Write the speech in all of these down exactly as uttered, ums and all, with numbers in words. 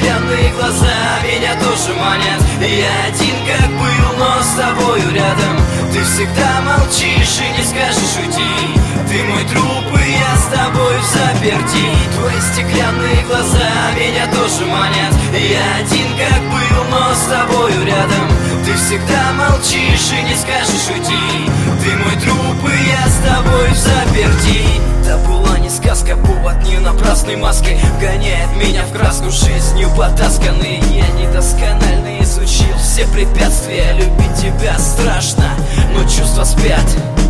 стеклянные глаза меня тоже манят. Я один как был, но с тобою рядом. Ты всегда молчишь и не скажешь уйти. Ты мой труп, и я с тобой взаперти. Твои стеклянные глаза меня тоже манят. Я один как был, но с тобою рядом. Ты всегда молчишь и не скажешь уйти. Ты мой труп, и я с тобой взаперти. Это была не сказка, повод не напрасной маской гоняет меня в краску жизнью потасканный. Я недосконально изучил все препятствия. Любить тебя страшно, но чувства спят.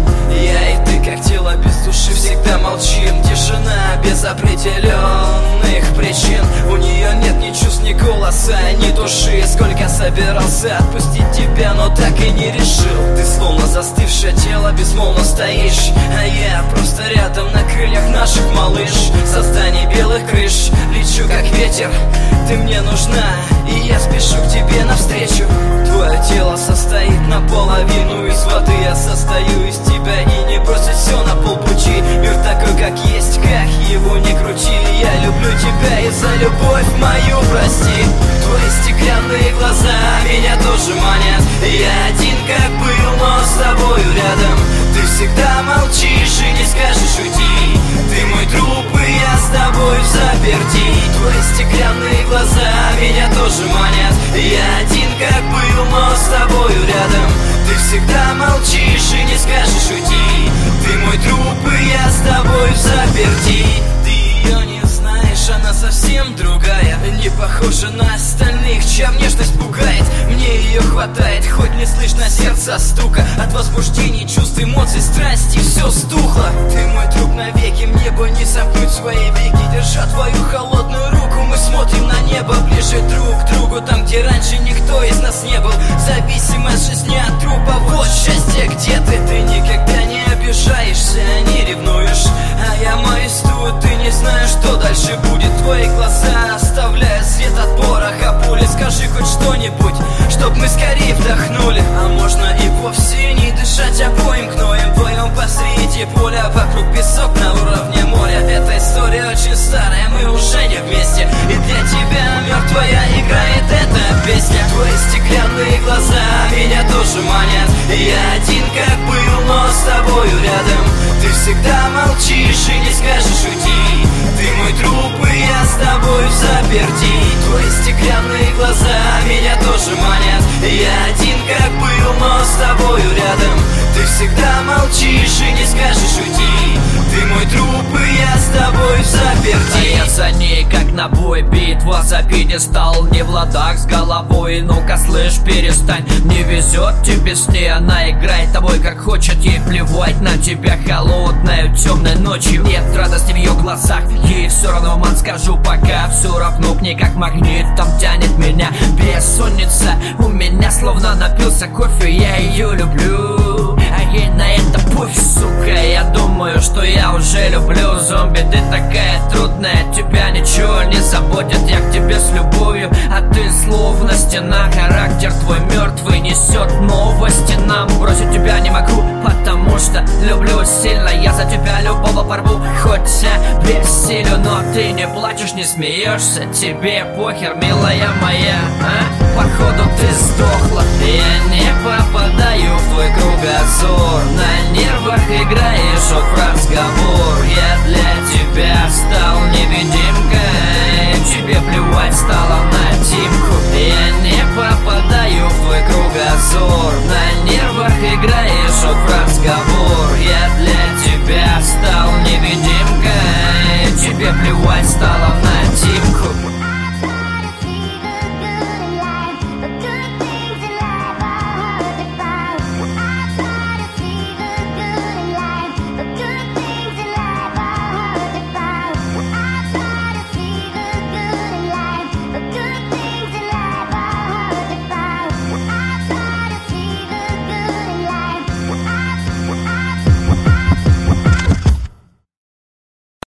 Я и ты, как тело без души, всегда молчим. Тишина без определенных причин. У нее нет ни чувств, ни голоса, ни души. Сколько собирался отпустить тебя, но так и не решил. Ты словно застывшее тело, безмолвно стоишь, а я просто рядом на крыльях наших, малыш. Создание белых крыш, лечу как ветер. Ты мне нужна, и я спешу к тебе навстречу. Твое тело состоит наполовину из воды. Я состою из тебя, и не бросить все на полпути. Мир такой, как есть, как его не крути. Я люблю тебя, и за любовь мою прости. Твои стеклянные глаза меня тоже манят. Я один как был, но с тобою рядом. Ты всегда молчишь и не скажешь уйти. Ты мой труп, и я с тобой взаперти. Твои стеклянные глаза меня тоже манят. Я один как был, но с тобою рядом. Ты всегда молчишь и не скажешь уйти. Ты мой труп, и я с тобой взаперти. Ты ее не знаешь, она совсем другая. Не похожа на остальных, чья внешность пугает. Мне ее хватает, хоть не слышно сердца стука. От возбуждений, чувств, эмоций, страсти все стухло. Ты мой труп навеки, мне бы не сомкнуть свои веки. Держа твою холодную руку, мы смотрим на небо. Ближе друг к другу, там, где раньше никто из нас не был. Зависимость жизни от трупа, вот счастье, где ты. Ты никогда не обижаешься, не ревнуешь, а я маистую, ты не знаешь, что дальше будет. Твои глаза оставляют след от пороха пули. Скажи хоть что-нибудь, чтоб мы скорее вдохнули. А можно и вовсе не дышать обоим гноем. Вдвоем посреди поля, вокруг песок на уровне моря. Эта история очень старая, мы уже не вместе. И для тебя мертвая играет эта песня. Твои стеклянные глаза меня тоже манят. Я один как был, но с тобою рядом. Ты всегда молчишь и не скажешь уйти. Ты мой труп, и я с тобой взаперти. Твои стеклянные глаза меня тоже манят. Я один как был, но с тобою рядом. Ты всегда молчишь и не скажешь уйти. Ты мой труп, и я с тобой взаперти. А я за ней как на бой, битва за пьедестал. Не в ладах с головой, ну-ка слышь, перестань. Не везет тебе с ней, она играет тобой как хочет. Ей плевать на тебя холодной темной ночью. Нет радости в ее глазах, ей все равно, ман, скажу пока. Все равно к ней как магнит, там тянет меня бессонница. У меня словно напился кофе, я ее люблю, а ей на это пофиг, сука. Я думаю, что я уже люблю. Зомби, ты такая трудная, тебя ничего не заботит. Я к тебе с любовью, а ты словно стена. Характер твой мертвый несет новости нам. Бросить тебя не могу, потому что люблю сильно. Я за тебя любого порву, хоть я бессилен. Но ты не плачешь, не смеешься, тебе похер, милая моя, а? Походу ты сдохла. Я не попадаю в твой кругозор. На нервах играешь вот в разговор. Я для тебя